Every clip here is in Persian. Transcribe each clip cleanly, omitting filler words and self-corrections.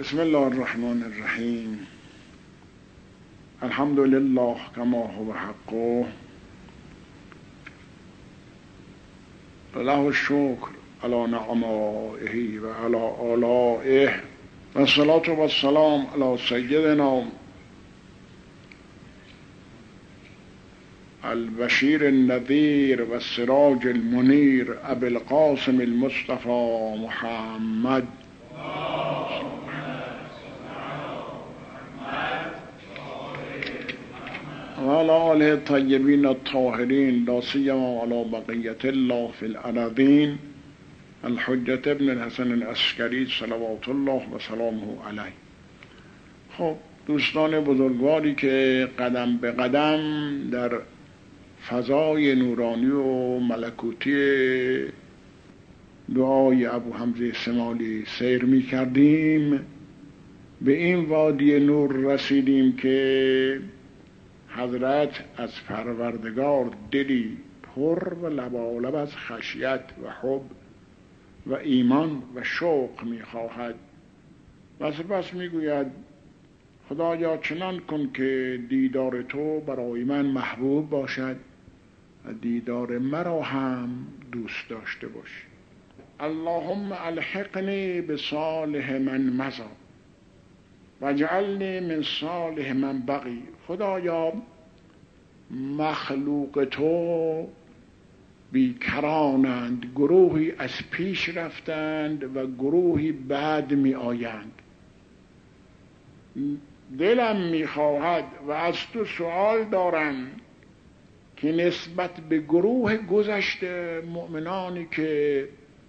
بسم الله الرحمن الرحیم. الحمد لله کما هو حقه و له الشکر علی نعمائه و علی آلائه و الصلاة و السلام علی سیدنا البشیر النذیر و السراج المنیر ابی القاسم المصطفى محمد و علی آله الطیبین الطاهرین لا سیما علی بقیة الله فی الارضین الحجة ابن الحسن العسکری صلوات الله و سلامه علیه. خب دوستان بزرگواری که قدم به قدم در فضای نورانی و ملکوتی دعای ابو حمزه سمالی سیر می کردیم، به این وادی نور رسیدیم که حضرت از پروردگار دلی پر و لبالب از خشیت و حب و ایمان و شوق می خواهد و سپس می گوید خدایا چنان کن که دیدار تو برای من محبوب باشد و دیدار مرا هم دوست داشته باش. اللهم الحقنی بصالح من مضی واجعلنی من صالح من بقی. خدایا مخلوق تو بیکرانند، گروهی از پیش رفتند و گروهی بعد می آیند. دلم می خواهد و از تو سؤال دارم که نسبت به گروه گذشته مؤمنانی که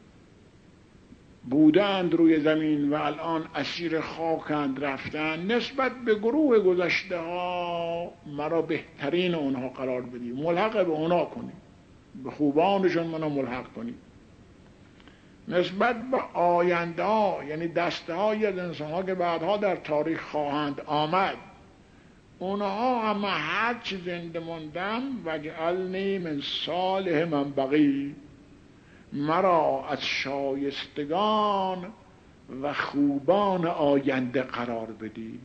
بودند روی زمین و الان اسیر خاکند رفتند، نسبت به گروه گذشته ها مرا بهترین اونها قرار بدی، ملحق به اونها کنی، به خوبانشون منو ملحق کنی. نسبت به آینده ها یعنی دسته های از انسان ها که بعدها در تاریخ خواهند آمد، اونها هم هر چی زنده موندن واجعلنی من صالح من بقی، مرا از شایستگان و خوبان آینده قرار بدی.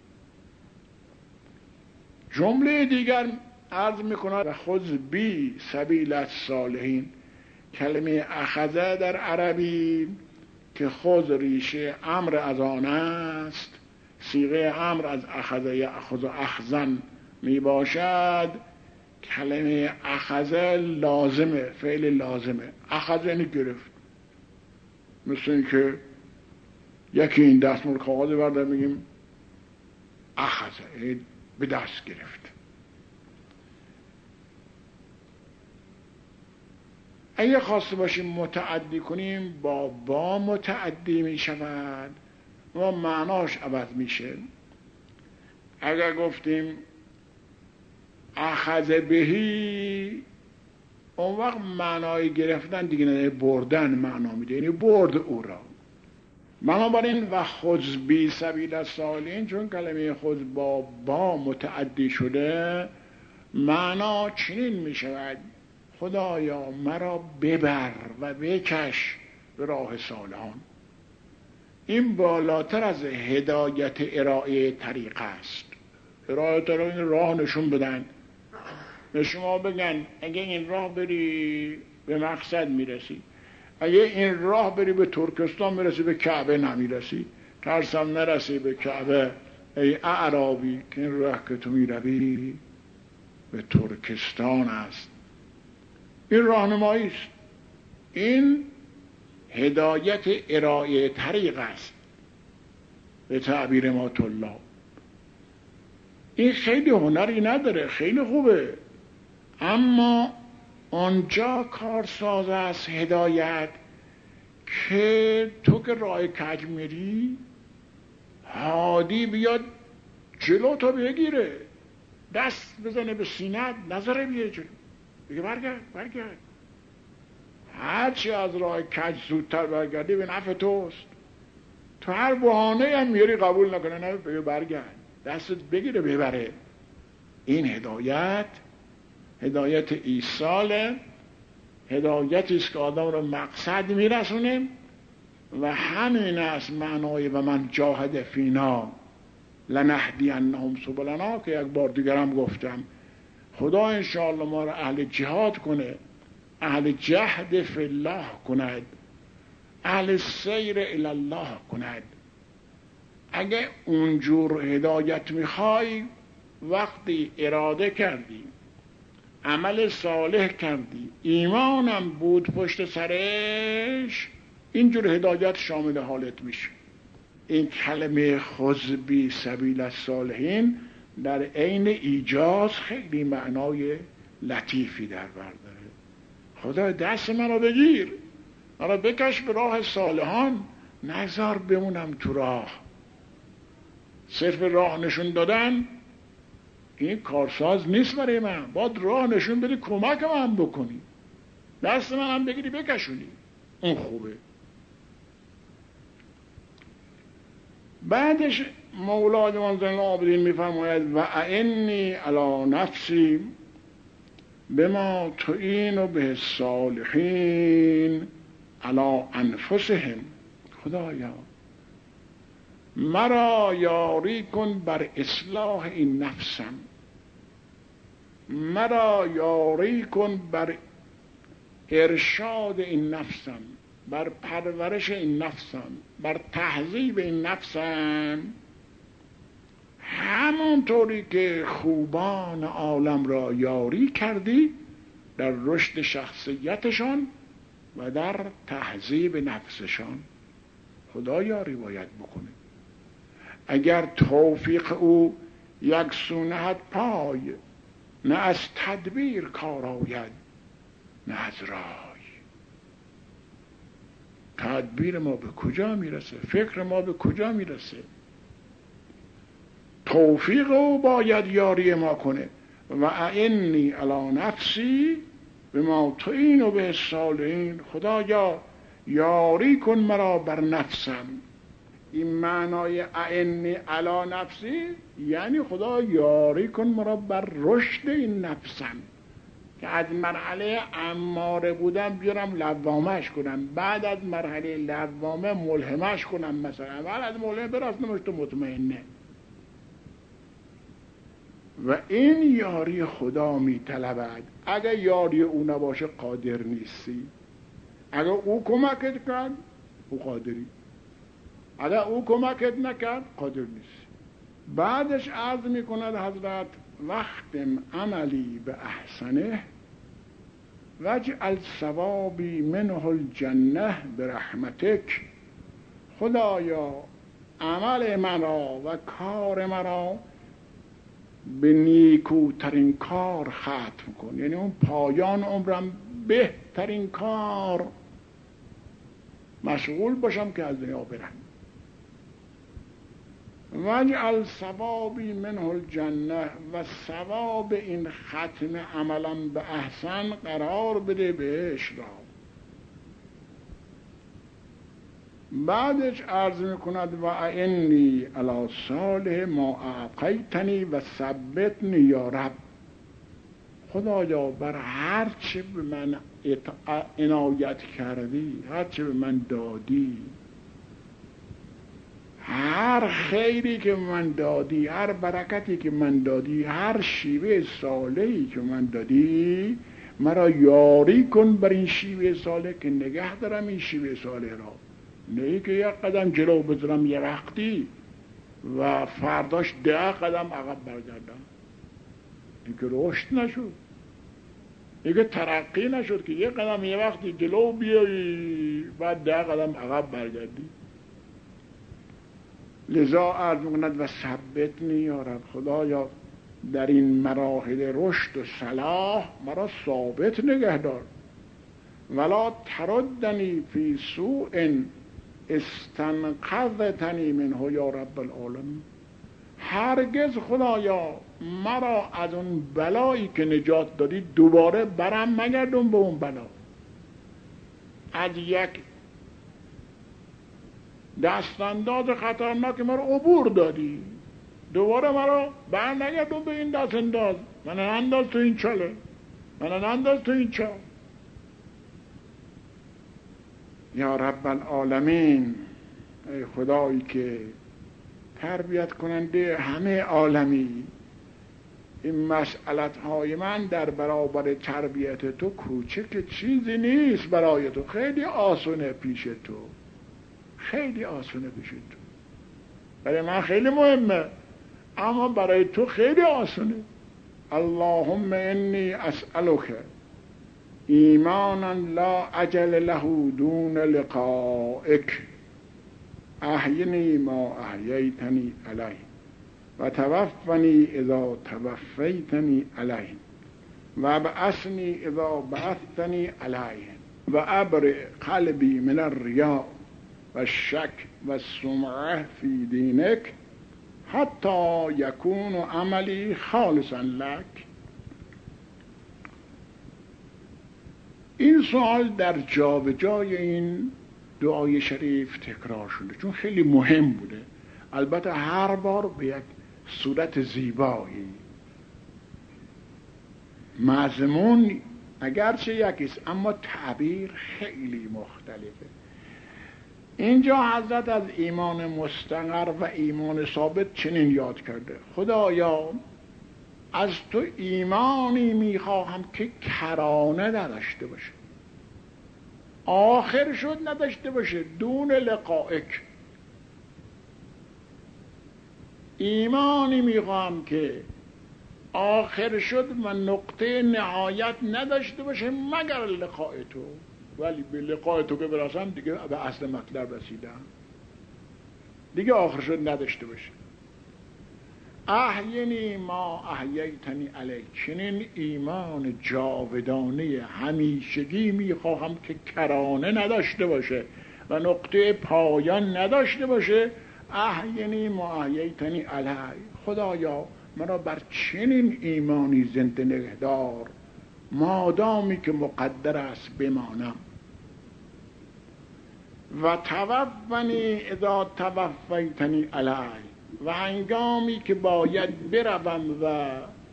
جمله دیگر عرض میکند و خذ بی سبیل الصالحین. کلمه اخذه در عربی که خذ ریشه امر از آن است، صیغه امر از اخذه یأخذ اخذن می باشد. کلمه اخذه لازمه، فعل لازمه. اخذه یعنی گرفت، مثل این که یکی این دستمال کاغذ برده میگیم اخذه، به دست گرفت. اگه خواسته باشیم متعدی کنیم با متعدی می شود و معناش عوض میشه. اگر گفتیم اخذ بهی، اون وقت معنای گرفتن دیگه نه، بردن معنا میده، یعنی برد او را. بنابراین و خذ بی سبیل الصالحین، چون کلمه خذ با متعدی شده، معنا چنین میشود خدایا مرا ببر و بکش به راه صالحان. این بالاتر از هدایت ارائه طریق است. ارائه طریق راه نشون بدن، به شما بگن اگه این راه بری به مقصد میرسی، اگه این راه بری به ترکستان میرسی به کعبه نمیرسی، ترسم نرسی به کعبه ای اعرابی که این راه که تو میروی به ترکستان است. این راهنمایی است، این هدایت ارائه طریق است به تعبیر ماتالله. این خیلی هنری نداره، خیلی خوبه، اما آنجا کارساز است هدایت که تو که راه کج میری، هادی بیاد جلو تو بگیره، دست بزنه به سینت، نظره بیه جلو، بگه برگرد. هرچی از راه کج زودتر برگردی به نفع توست. تو هر بهانه هم میاری قبول نکنه، نه بگه برگرد، دستت بگیره ببره. این هدایت ایصاله، هدایتی است که آدم رو مقصد میرسونه و همین است معنای و من جاهد فینا لنهدینهم سبلنا که یک بار دیگرم گفتم. خدا انشاءالله ما را اهل جهاد کنه، اهل جهد فی الله کند، اهل سیر الی الله کند. اگه اونجور هدایت میخوای، وقتی اراده کردی، عمل صالح کردی، ایمانم بود پشت سرش، اینجور هدایت شامل حالت میشه. این کلمه خذ بی سبیل الصالحین در عین ایجاز خیلی معنای لطیفی در بر داره. خدا دست منو بگیر، منو بکش به راه صالحان، نذار بمونم تو راه. صرف راه نشون دادن این کارساز نیست برای من، باید راه نشون بدی، کمک من بکنی، دست من هم بگیری بکشونی، اون خوبه. بعدش مولا جوان زین العابدین میفرماید و اعنی علی نفسی بما تعین به الصالحین علی انفسهم. خدایا مرا یاری کن بر اصلاح این نفسم، مرا یاری کن بر ارشاد این نفسم، بر پرورش این نفسم، بر تهذیب این نفسم، همونطوری که خوبان عالم را یاری کردی در رشد شخصیتشان و در تهذیب نفسشان. خدا یاری باید بکنه. اگر توفیق او یک سونهت پای، نه از تدبیر کار آید نه از رای. تدبیر ما به کجا میرسه؟ فکر ما به کجا میرسه؟ توفیق او باید یاری ما کنه. و اعنی علی نفسی بما تعین به الصالحین. خدایا یاری کن مرا بر نفسم. این معنای اعنی علی نفسی یعنی خدا یاری کن مرا بر رشد این نفسم، که از مرحله اماره بودم بیارم لوامش کنم، بعد از مرحله لوامه ملهمش کنم، مثلا بعد از ملهمه برسنمش تو مطمئنه. و این یاری خدا می طلبد. اگه یاری او نباشه قادر نیستی. اگه او کمکت کرد او قادری، اگه او کمکت نکرد قادر نیستی. بعدش عرض می کند حضرت وختم عملی به احسنه واجعل ثوابی منه الجنه برحمتک. خدایا عمل مرا و کار مرا به نیکوترین کار ختم کن، یعنی اون پایان عمرم بهترین کار مشغول باشم که از دنیا برم. واجعل ثوابی منه الجنه، و ثواب این ختم عملم به احسن قرار بده بهش را. بعدش عرض میکند و اعنی علی صالح ما اعطیتنی و ثبتنی یا رب. خدایا بر هر چه به من عنایت کردی، هر چه به من دادی، هر خیری که من دادی، هر برکتی که من دادی، هر شیوه صالحی که من دادی، مرا یاری کن بر این شیوه صالح که نگه دارم این شیوه صالح را. نه که یک قدم جلو بذارم یه وقتی و فرداش 10 قدم عقب برگردم. این که رشد نشد، این که ترقی نشد که یک قدم یه وقتی جلو بیایی بعد 10 قدم عقب برگردی. لذا عرض می‌کند و ثبتنی یا رب. خدایا در این مراحل رشد و صلاح مرا ثابت نگه دار. ولا تردنی فی سوء استنقذتنی منه یا رب العالمین. هرگز خدایا مرا از اون بلایی که نجات دادی دوباره برم مگردون به اون بلا. از یک دستانداز خطرناک مرا عبور دادی، دوباره مرا بر نگردون به این دستانداز. من انداز تو این چاله، من انداز تو این چال. یا رب العالمین، ای خدایی که تربیت کننده همه عالمی، این مسئلت های من در برابر تربیت تو کوچک چیزی نیست برای تو، خیلی آسونه پیش تو، خیلی آسونه پیش تو. برای من خیلی مهمه اما برای تو خیلی آسونه. اللهم انی اسألک ایمانا لا اجل له دون لقائک، احینی ما احییتنی علیه و توفنی اذا توفیتنی علیه و ابعثنی اذا بعثتنی علیه و ابرئ قلبی من الریا و الشک و السمعه فی دینک حتی یکون عملی خالصا لک. این سوال در جابجای این دعای شریف تکرار شده چون خیلی مهم بوده، البته هر بار به یک صورت زیبایی. مضمون اگرچه یکیست اما تعبیر خیلی مختلفه. اینجا حضرت از ایمان مستقر و ایمان ثابت چنین یاد کرده: خدایا از تو ایمانی میخواهم که کرانه نداشته باشه، آخر شد نداشته باشه، دون لقائک. ایمانی میخواهم که آخر شد و نقطه نهایت نداشته باشه مگر لقاء تو، ولی به لقاء تو که برسم دیگه به اصل مطلب رسیدم، دیگه آخر شد نداشته باشه. احینی ما احییتنی علیه، چنین ایمان جاودانه همیشگی میخواهم که کرانه نداشته باشه و نقطه پایان نداشته باشه. احینی ما احییتنی علیه، خدایا مرا بر چنین ایمانی زنده نگهدار مادامی که مقدر است بمانم. و توفنی اذا توفیتنی علیه، و هنگامی که باید بروم و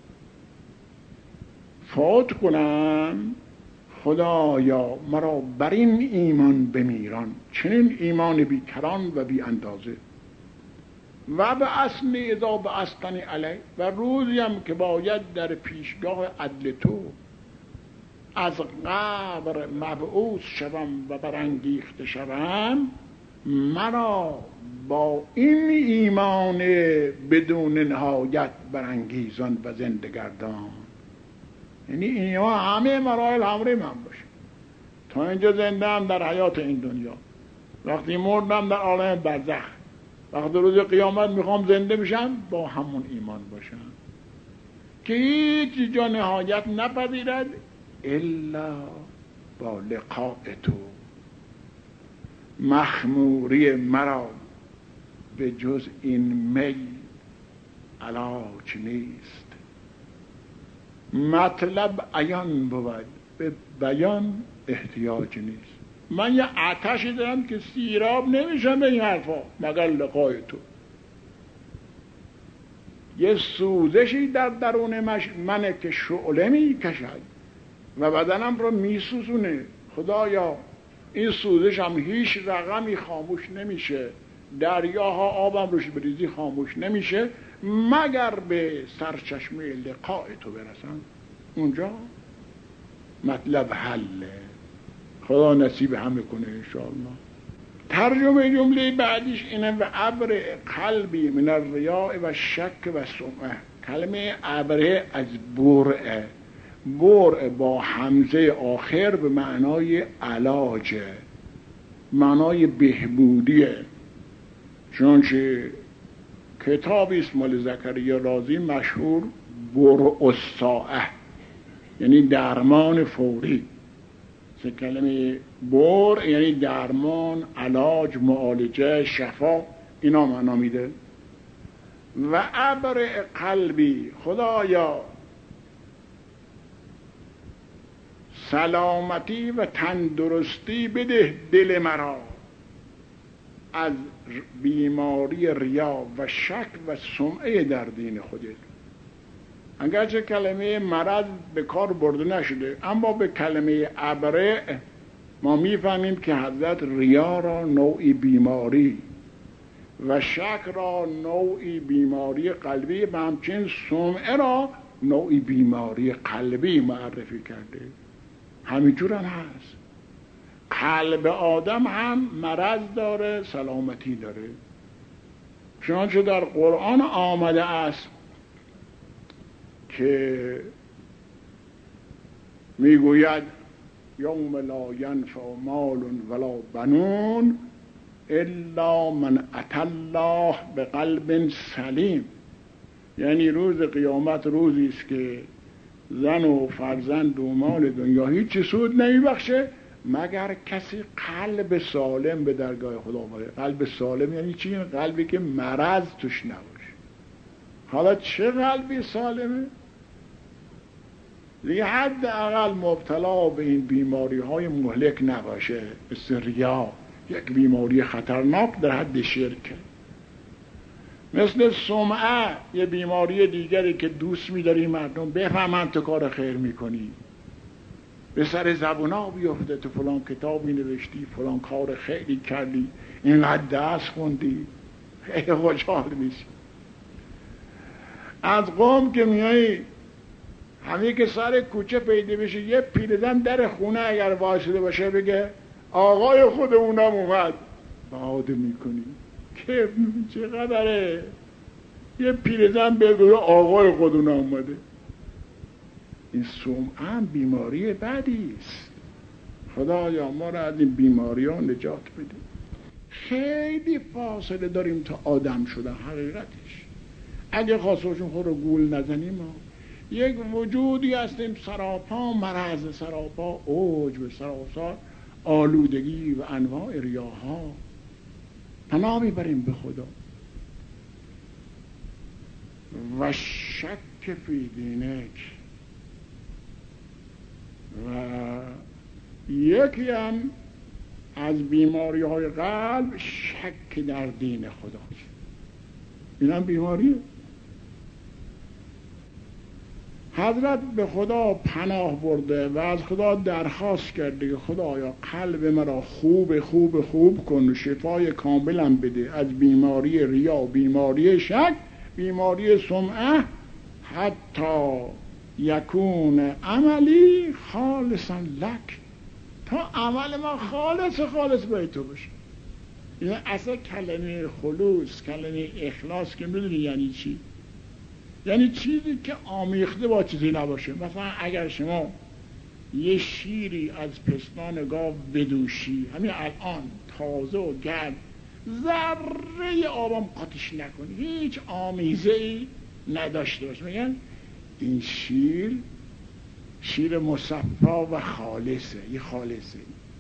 فوت کنم خدایا مرا بر این ایمان بمیران، چنین ایمان بیکران و بی اندازه. و به اصلی اذا به اصلنی علیه، و روزیم که باید در پیشگاه عدل تو از قبر مبعوث شوم و برانگیخته شوم، مرا با این ایمان بدون نهایت برانگیزان و زندگردان. یعنی اینا همه مراحل همراه من باشه. تا اینجا زنده هم در حیات این دنیا، وقتی مردم در عالم برزخ، وقتی روز قیامت میخوام زنده بشم با همون ایمان باشم که هیچ جا نهایت نپذیرد الا با لقاء تو. مخموری مرا به جز این می علاج نیست. مطلب عیان بود، به بیان احتیاج نیست. من یه آتشی دارم که سیراب نمیشم به این حرفا مگر لقای تو. یه سوزشی در درون منه که شعله میکشد و بدنم رو میسوزونه. خدایا این سوزش هم هیچ رقمی خاموش نمیشه، دریاها آبم روش بریزی خاموش نمیشه مگر به سرچشمه لقاء تو برسم. اونجا مطلب حله. خدا نصیب همه کنه انشاءالله. ترجمه جمله بعدیش اینه: و ابر قلبی من الریاء و شک و سمعه. کلمه ابره از برعه، برع با همزه آخر به معنای علاجه، معنای بهبودیه. چونچه کتابی است مال زکریا رازی مشهور، برع الساعه، یعنی درمان فوری. کلمه برع یعنی درمان، علاج، معالجه، شفا، اینا معنا میده. و ابر قلبی، خدایا سلامتی و تندرستی بده دل مرا از بیماری ریا و شک و سمعه در دین خودت. اگرچه کلمه مرض به کار برده نشده اما به کلمه ابره ما میفهمیم که حضرت ریا را نوعی بیماری و شک را نوعی بیماری قلبی و همچنین سمعه را نوعی بیماری قلبی معرفی کرده. همینجور هم هست. قلب آدم هم مرض داره، سلامتی داره. چنانچه در قرآن آمده است که میگوید یوم لا ینفع مال ولا بنون الا من اتى الله بقلب سلیم. یعنی روز قیامت روزی است که زن و فرزند و مال دنیا هیچ سود نمیبخشه مگر کسی قلب سالم به درگاه خدا آورده. قلب سالم یعنی چی؟ قلبی که مرض توش نباشه. حالا چه قلبی سالمه؟ دیگه حداقل مبتلا به این بیماری های مهلک نباشه، مثل ریا، یک بیماری خطرناک در حد شرک، مثل سمعه، یه بیماری دیگری که دوست می‌داری مردم بفهمن تو کار خیر میکنی، به سر زبونا بیفته تو فلان کتابی نوشتی، فلان کار خیلی کردی، اینقدر درس خوندی، خیلی خوشحال میشی. از قوم که میایی همه که سر کوچه پیدا بشه یه پیرزن در خونه اگر واسطه باشه بگه آقای خودمونم اومد، باد میکنی که چقدره. یه پیرزن بگه آقای خودمونم اومده. این سمعه بیماری بدی است. خدایا ما را از این بیماری ها نجات بده. خیلی فاصله داریم تا آدم شدن حقیقتش. اگه خواستشون خود رو گول نزنیم ما یک وجودی هستیم سراپا مرض، سراپا عجب، سراسر آلودگی و انواع ریاها. پناه میبریم به خدا. و شک فی دینک، و یکی هم از بیماری های قلب شک در دین خداست. این هم بیماریه. حضرت به خدا پناه برده و از خدا درخواست کرده که خدایا قلب مرا خوب کن و شفای کاملم بده از بیماری ریا، بیماری شک، بیماری سمعه، حتی یکون عملی خالصا لک، تا عمل ما خالص به تو بشه. این اصلا کلمه خلوص، کلمه اخلاص که میدونی یعنی چی؟ یعنی چیزی که آمیخته با چیزی نباشه. مثلا اگر شما یه شیری از پستان گاو بدوشی همین الان تازه و گرم، ذره آبم قاطیش نکنی، هیچ آمیزه ای نداشته باشه، میگن این شیر مصفا و خالصه. این خالصه.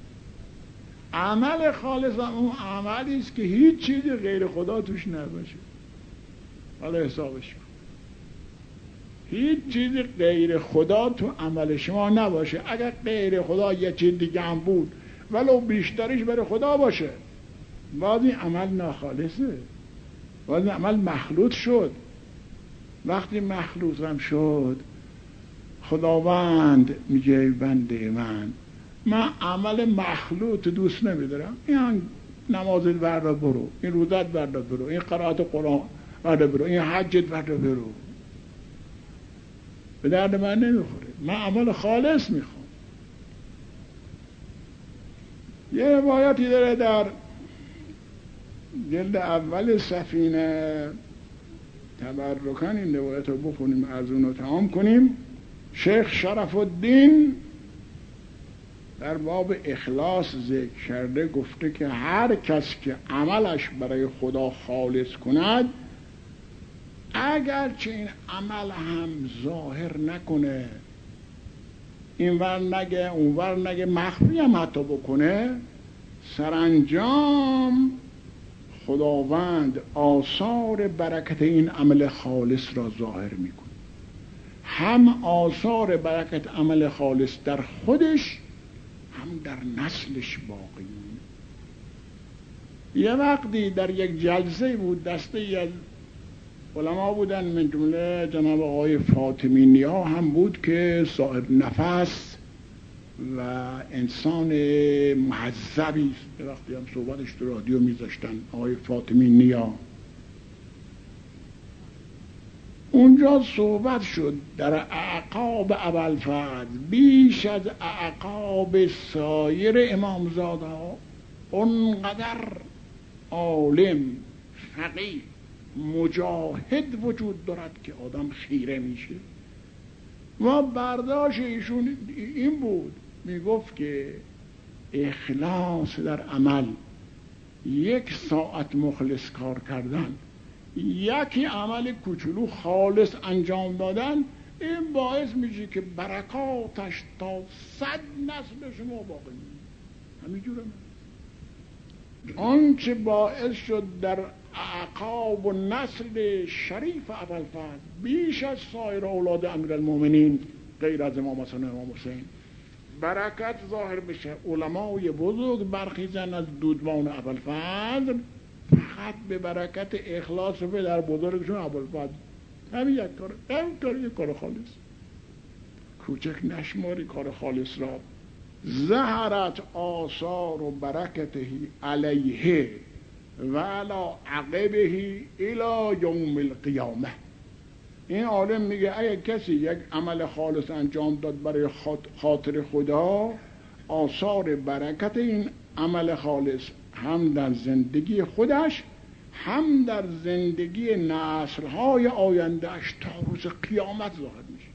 عمل خالص اون عملی است که هیچ چیزی غیر خدا توش نباشه. حالا حسابش کن. هیچ چیزی غیر خدا تو عمل شما نباشه. اگر غیر خدا یه چیز دیگه هم بود ولو بیشترش برای خدا باشه، باز این عمل ناخالصه، باز این عمل مخلوط شد. وقتی مخلوط هم شد خداوند میگه بنده من عمل مخلوط دوست نمیدارم. این نمازت بردا برو، این روزت بردا برو، این قرائت قرآن بردا برو، این حجت بردا برو، به درد من نمیخوره. من عمل خالص میخوام. یه روایتی داره در جلد اول سفینه، تبرکن این روایت رو بخونیم، از اون رو تمام کنیم. شیخ شرف الدین در باب اخلاص ذکر کرده، گفته که هر کس که عملش برای خدا خالص کند، اگرچه این عمل هم ظاهر نکنه، این ور نگه اون ور نگه، مخفی هم حتی بکنه، سرانجام خداوند آثار برکت این عمل خالص را ظاهر میکنه. هم آثار برکت عمل خالص در خودش، هم در نسلش باقی. یه وقتی در یک جلسه بود، دسته ای از علما بودن، من جمله جناب آقای فاطمی نیا هم بود که صاحب نفس و انسان مهذبی است. وقتی هم صحبتش تو رادیو میذاشتن آقای فاطمی نیا، اونجا صحبت شد در اعقاب ابوالفضل بیش از اعقاب سایر امامزادها اونقدر عالم، فقیه، مجاهد وجود دارد که آدم خیره میشه. و برداشت ایشون این بود، میگفت که اخلاص در عمل، 1 ساعت مخلص کار کردن، یکی عمل کوچولو خالص انجام دادن، این باعث میشه که برکاتش تا 100 نسل شما باقی میمونه. همینجوره. آنچه باعث شد در اعقاب و نسل شریف ابوالفضل بیش از سایر اولاد امیرالمومنین غیر از امام حسن و امام حسین برکت ظاهر بشه، علمای بزرگ برخیزن از دودمان ابوالفضل فقط به برکت اخلاص پدر بزرگشون ابوالفضل. همین یک کار، یک کار خالص. کوچک نشماری کار خالص را. ظهرت آثار و برکته علیه و علی عقبه الی یوم القیامه. این عالم میگه اگه کسی یک عمل خالص انجام داد برای خاطر خدا، آثار برکت این عمل خالص هم در زندگی خودش هم در زندگی نسل‌های آیندهش تا روز قیامت ظاهر میشه.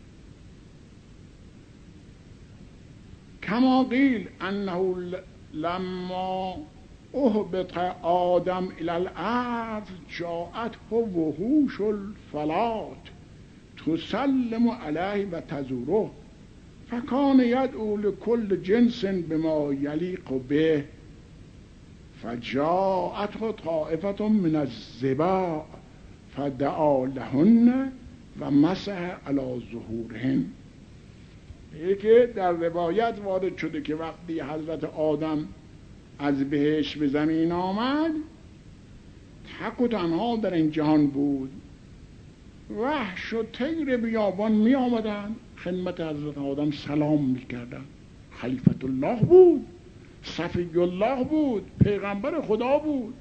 کما قیل انه لما اهبط آدم الی الارض جاءته وحوش الفلات تسلم علیه و تزوره فکان یدعو لکل جنس بما یلیق به فجاءته طائفة من الضباع فدعا لهن و مسح علی ظهورهن. یکی در روایت وارد شده که وقتی حضرت آدم از بهشت به زمین آمد، تک و تنها در این جهان بود، وحش و طیر بیابان می آمدن خدمت حضرت آدم سلام می کردن. خلیفت الله بود، صفی الله بود، پیغمبر خدا بود،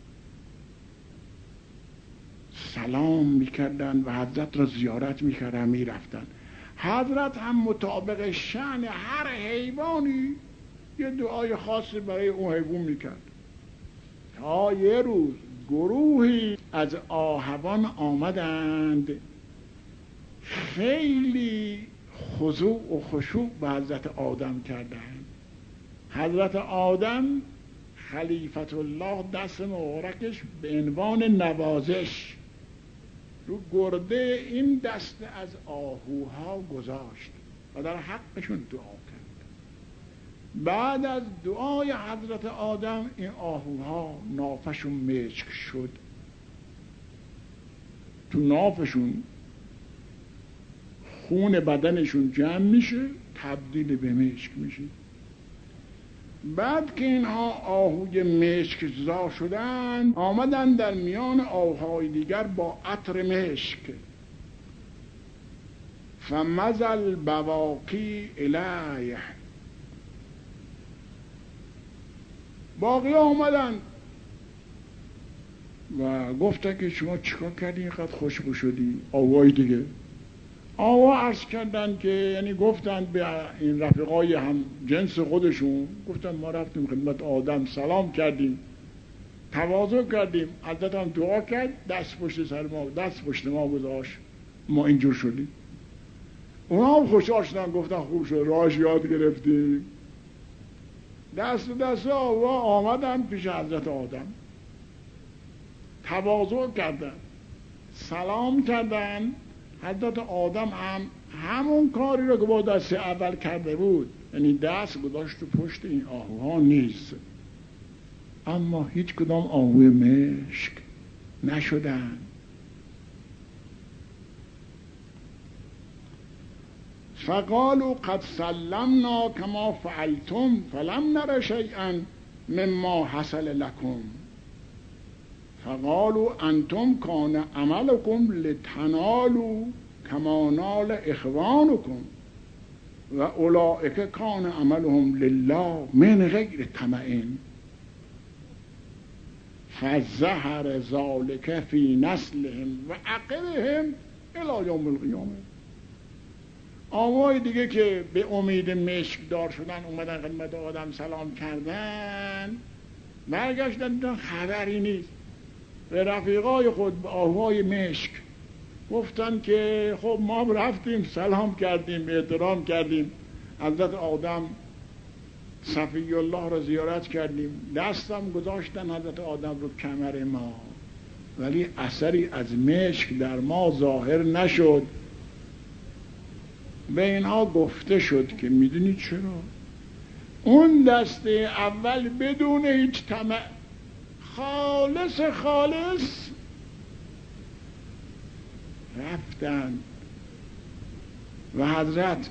سلام می کردن و حضرت را زیارت می کردن، می رفتن. حضرت هم مطابق شأن هر حیوانی یه دعای خاصی برای اون حیوان میکرد. تا یه روز گروهی از آهوان آمدند، خیلی خضوع و خشوع به حضرت آدم کردند. حضرت آدم خلیفت الله دست مبارکش به عنوان نوازش رو گرده این دسته از آهوها گذاشت و در حقشون دعا کرد. بعد از دعای حضرت آدم این آهوها نافشون مشک شد، تو نافشون خون بدنشون جمع میشه، تبدیل به مشک میشه. بعد که اینها آهوی مشک زا شدن، آمدن در میان آهوهای دیگر با عطر مشک. فمزل بواقی الیه، باقی آمدن و گفتن که شما چیکار کردی اینقدر خوشبو شدی؟ آوای دیگه آوا عرض کردن که یعنی گفتن به این رفیقای هم جنس خودشون، گفتن ما رفتیم خدمت آدم سلام کردیم، تواضع کردیم، حضرت هم دعا کرد، دست پشت سر ما، دست پشت ما گذاشت، ما اینجور شدیم. اونا هم خوشحال شدن، گفتن خوب شد راهش یاد گرفتیم. دست آوا آمدن پیش حضرت آدم، تواضع کردن، سلام کردن. حضرت آدم هم همون کاری رو که با دست اول کرده بود، یعنی دست گذاشت تو پشت این آهوها نیست، اما هیچ کدام آهوی مشک نشدن. فقالوا قد سلمنا کما فعلتم فلم نر شیئا مما حصل لكم فقالوا انتم کان عملكم لتنالوا کما نال اخوانكم و اولئک کان عملهم لله من غیر طمع فظهر ذلک فی نسلهم و عقبهم الی یوم القیامه. آقای دیگه که به امید مشکدار شدن اومدن خدمت آدم سلام کردن، برگشتن دیدن خبری نیست. به رفیقای خود به آقای مشک گفتن که خب ما رفتیم سلام کردیم احترام کردیم، حضرت آدم صفی الله را زیارت کردیم، دستم گذاشتن حضرت آدم رو کمر ما، ولی اثری از مشک در ما ظاهر نشد. به اینها گفته شد که میدونید چرا؟ اون دسته اول بدون هیچ طمع خالص رفتن و حضرت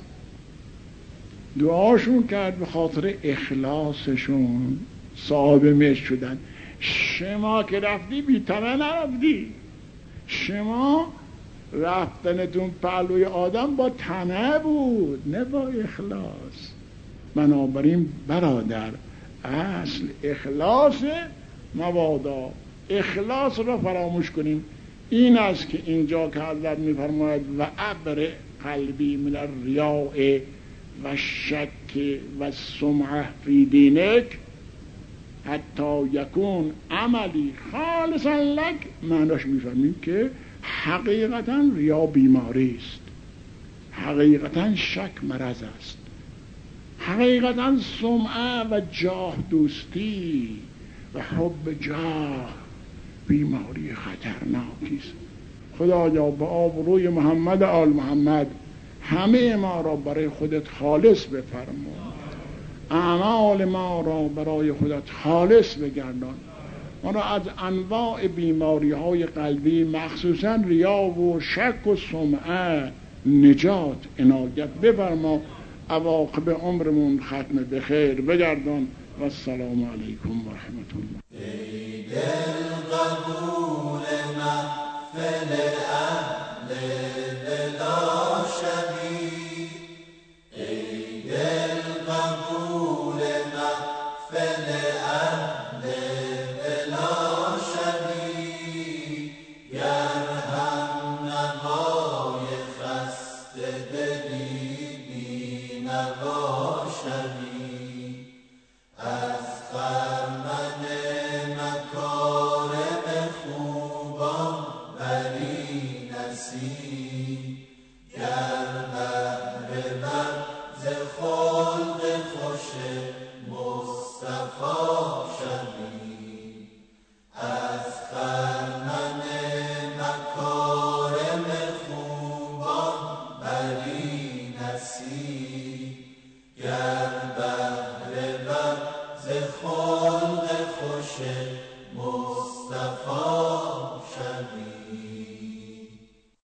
دعاشون کرد به خاطر اخلاصشون صاحب مشک شدن. شما که رفتی بی طمع نرفتی، شما رفتنتون پهلوی آدم با طمع بود نه با اخلاص. بنابراین برادر اصل اخلاص مبادا اخلاص را فراموش کنیم. این است که اینجا که حضرت میفرماید و ابرئ قلبی من الریاء و شک و سمعه فی دینک حتی یکون عملی خالصا لک. معناش میفهمیم که حقیقتا ریا بیماری است، حقیقتا شک مرض است، حقیقتا سمعه و جاه دوستی و حب جاه بیماری خطرناکی است. خدایا به آبروی محمد آل محمد همه ما را برای خودت خالص بفرما، اعمال ما را برای خودت خالص بگردان، ما را از انواع بیماری های قلبی مخصوصا ریا و شک و سمعه نجات عنایت بفرما. عواقب عمرمون ختم بخیر بگردان و السلام علیکم و رحمت الله. ای دل قبول محفل اهل بلا شبی، ای دل قبول محفل اهل بلا شبی، گر هم نوای خسته دلی بی نوا شبی، از خرمن مکارم خوبان بری نصیب، گر بهره ور ز خلق خوش مصطفی شوی، از خرمن مکارم خوبان بری نصیب، گر بهره ور ز خلق خوش